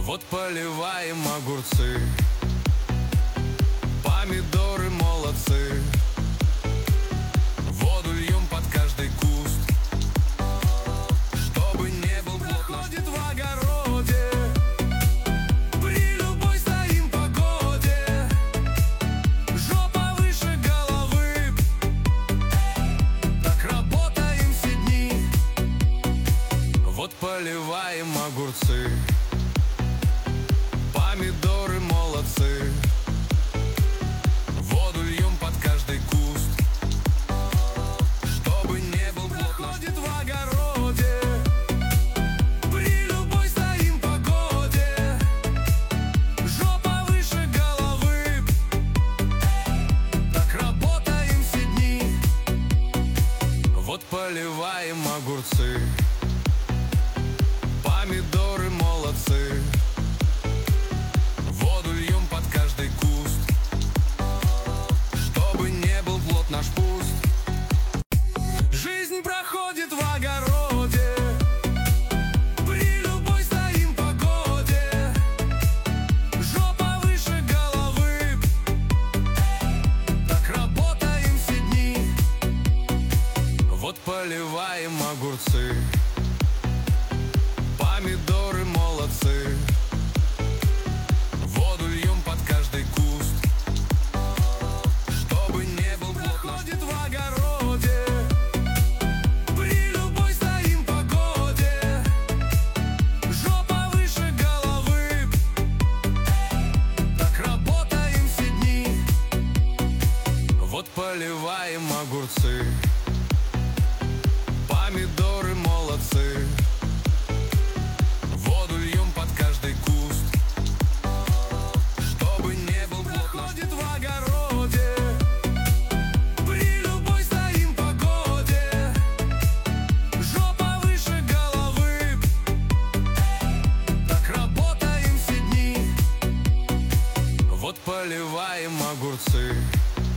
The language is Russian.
Вот поливаем огурцы, помидоры молодцы. Воду льем под каждый куст, чтобы не был плод. Проходит в огороде, при любой стоим погоде. Жопа выше головы, так работаем все дни. Вот поливаем огурцы, помидоры молодцы. Воду льем под каждый куст, чтобы не был плод. Проходит в огороде, при любой стоим погоде. Жопа выше головы, так работаем все дни. Вот поливаем огурцы, помидоры молодцы. Воду льем под каждый куст, чтобы не был плод наш пуст. Жизнь проходит в огороде, при любой стоим погоде. Жопа выше головы, так работаем все дни. Вот поливаем огурцы, помидоры молодцы. Воду льем под каждый куст, чтобы не был плод. Проходит в огороде, при любой стоим погоде. Жопа выше головы, так работаем все дни. Вот поливаем огурцы, помидоры молодцы. Воду льем под каждый куст, чтобы не был плод. Проходит в огороде, при любой стоим погоде. Жопа выше головы, так работаем все дни. Вот поливаем огурцы,